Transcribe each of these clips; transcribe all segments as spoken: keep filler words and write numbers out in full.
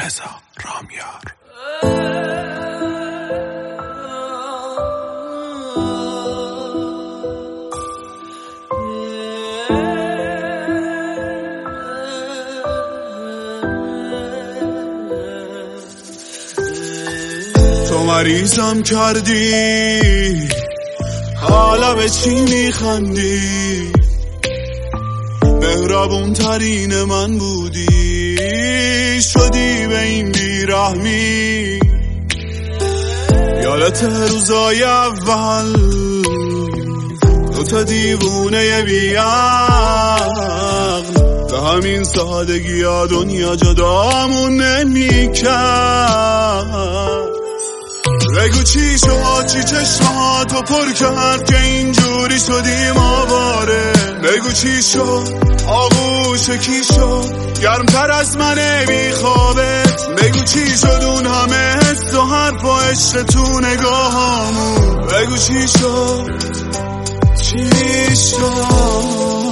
رضا رامیار. تو مریضم کردی، حالا به چی میخندی؟ مهربون ترین من بودی، شدی به این بیرحمی. یادت روزای اول دوتا دیوونه بیعقل، به همین سادگی ها دنیا جدامون نمیکرد. بگو چی شد، چی چشماتو پر کرد که اینجوری شدیم آواره؟ بگو چی شد، آغوش کی شد گرمتر از من بی خوابت؟ بگو چی شد اون همه حس و حرف و عشق تو نگاهامون؟ بگو چی شد، چی شد؟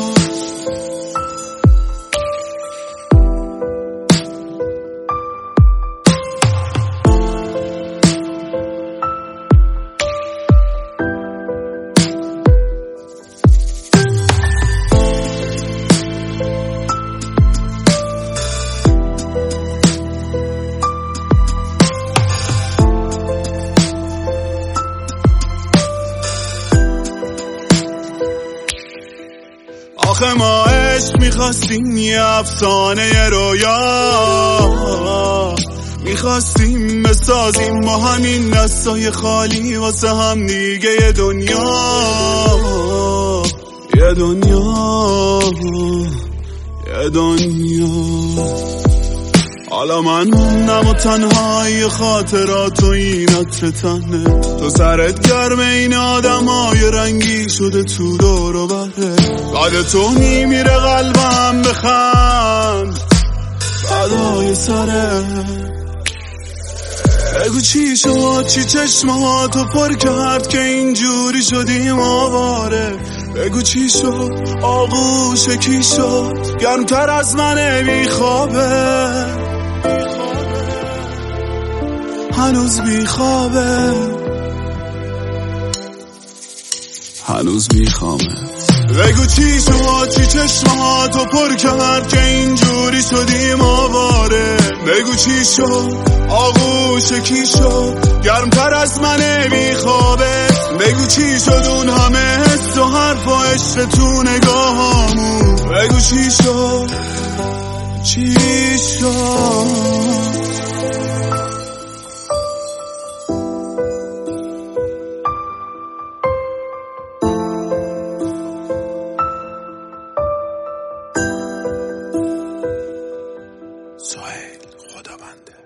آخه ما عشق میخواستیم یه افسانه رویا، میخواستیم بسازیم با همین دستای خالی واسه هم دیگه یه دنیا، یه دنیا، یه دنیا. حالا من موندم و تنهای خاطرات و این عطر تنه، تو سرت گرم این آدم های رنگی شده تو دور و بره. بعد تو میمیره قلبم بخند بعدای سره. بگو چی شد، چی چشماتو پر کرد که اینجوری شدیم آواره؟ بگو چی شد، آغوش کی شد گرمتر از من بی خوابه؟ هنوز بی خوابه، هنوز بی خوابه. بگو چی شد، چی چشماتو پر کرد که اینجوری شدیم آواره؟ بگو چی شد، آغوش کی شد گرمتر از من بی خوابه؟ بگو چی شد اون همه حس و حرف و عشق تو نگاهامون؟ بگو چی شد، چی شد؟ سهیل خدابنده.